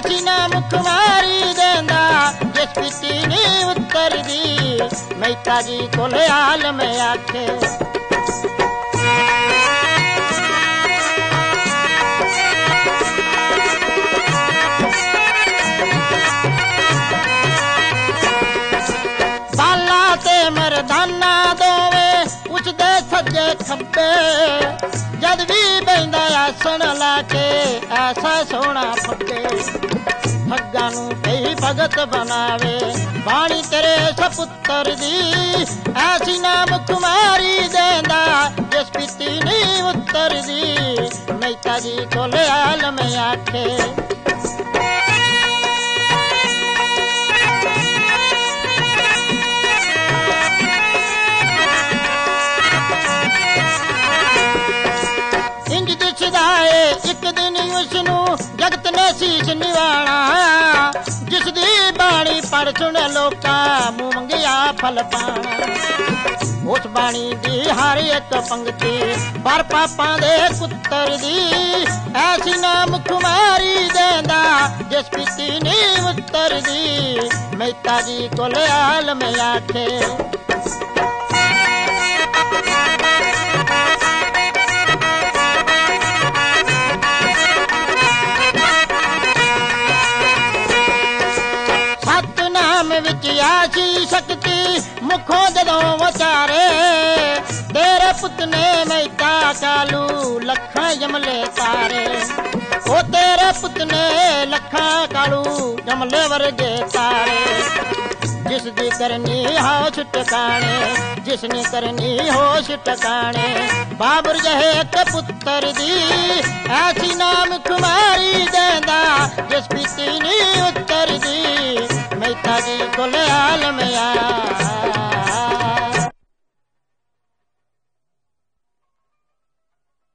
ऐसी नाम कुमारी देंदा जिस पीती नी उत्तर दी मेहता जी कोले आलम आखे बाला ते मरदाना दोवे उछदे सज्जे खब्बे जद भी बहिंदा आसन लाके ऐसा सोना फब्बे ठग्गा नू कई भगत बनावे बाणी तेरे सपुत्र दी ऐसी नाम कुमारी देंदा जिस पीती नी उत्तर दी मेहता जी कोले आलम आखे एक दिन उसनू जगत ने शीश निवाणा जिसदी बाणी पढ़ सुन लोका मुंह मंगिया फल पाना उस बाणी दी हर एक पंक्ति पर पापा दे पुत्र दी ऐसी नाम कुमारी देंदा जिस पीती नी उत्तर दी मेहता जी कोले आलम आखे विच आसी शक्ति मुखों जदों वचारे तेरे पुत ने मेहता कालू लखा जमले तारे ओ तेरे पुत ने लखा कालू जमले वर्गे तारे जिसदी करनी होश टकाने जिसने करनी होश टकाने बाबर जहे के पुत्र दी ऐसी नाम कुमारी देंदा जिस पीती नी उत्तर दी मेहता जी कोले आलम